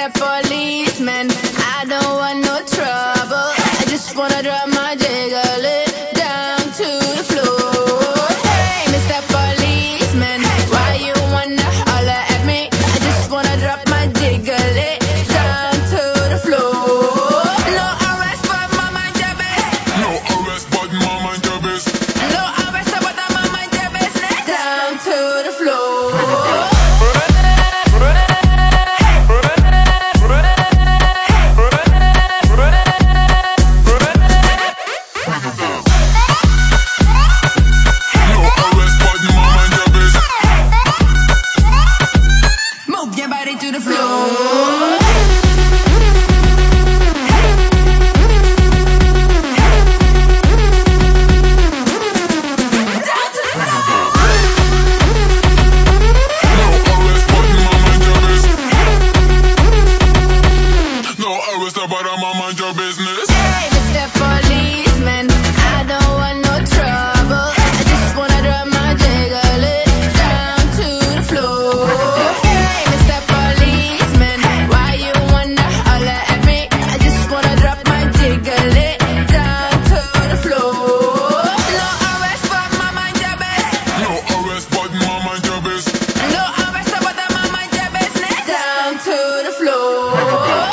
Mr. Policeman, I don't want no trouble. I just wanna drop my jiggle it down to the floor. Hey, Mr. Policeman, why you wanna holler at me? I just wanna drop my jiggle it down to the floor. No arrest, but my mind your business. No arrest, but my mind your business. No arrest, but my mind your business. Down to the floor. To the floor. But I'm on mind your business. Hey, Mr. Policeman, I don't want no trouble. I just wanna drop my jiggle it down to the floor. Hey, Mr. Policeman, why you wanna holler at me? I just wanna drop my jiggle it down to the floor. No arrest, but my mind your business. No arrest, but my mind your business. No arrest, but my mind your business. Down to the floor.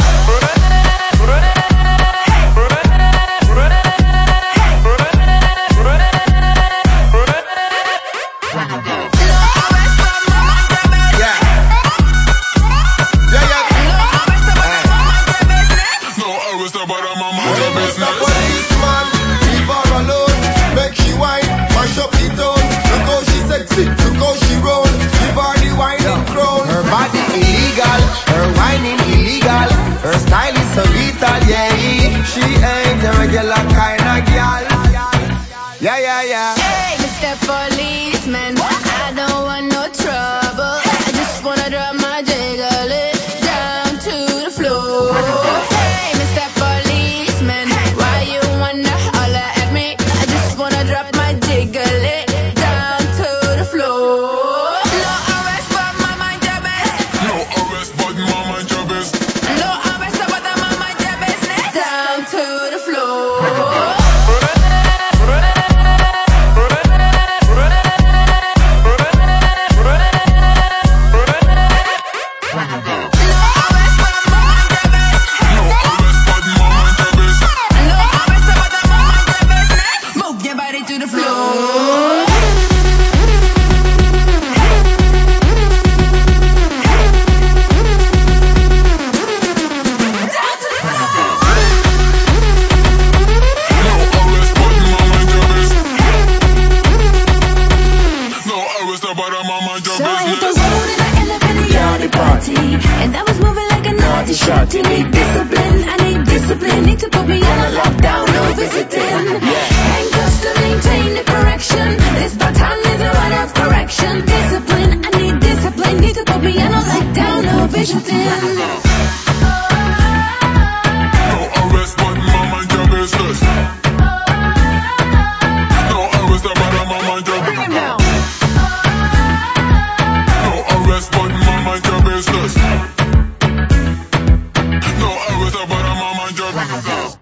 But I'm on mind your business. Mr. Policeman, leave her alone. Make she whine, mash up the tone. Look how she sexy, look how she roll. Give her the whining crown. Her body illegal, her whining illegal. Her style is so lethal, yeah. She ain't a regular kind of girl. Yeah, yeah, yeah. Hey, Mr. Policeman, I don't want no trouble. I just wanna drop my jiggle it down to the floor. Hey, Mr. Policeman, why you wanna holler at me? I just wanna drop my jiggle it down to the floor. No arrest, but my mind your business. No arrest, but my mind your business. No arrest, but my mind your business. Down to the floor. To the floor. So I hit the road and I end up in a yachty party, and I was moving like a naughty shorty. Need discipline, I need discipline. Need to put me on a lockdown, no visiting. Handcuffs to maintain the correction. This baton is a right of correction. Discipline, I need discipline. Need to put me on a lockdown, no visiting. No arrest, but my mind your business. No arrest, but I'm on mind your business. No arrest, but my mind your business. No arrest, but I'm on mind your business.